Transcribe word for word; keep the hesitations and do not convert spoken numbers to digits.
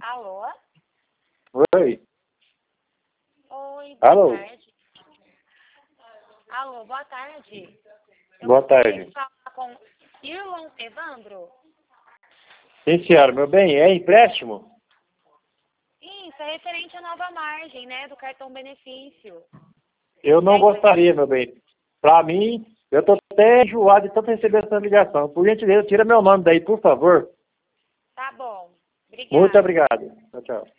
Alô? Oi. Oi, boa Alô? tarde. Alô, boa tarde. Eu Boa gostaria tarde. de falar com Irlon Evandro. Sim, senhora, meu bem, é empréstimo? Isso, é referente à nova margem, né, do cartão benefício. Eu não É isso. gostaria, meu bem. Pra mim, eu tô até enjoado de tanto receber essa ligação. Por gentileza, tira meu nome daí, por favor. Tá bom. Muito Obrigada. obrigado. Tchau, tchau.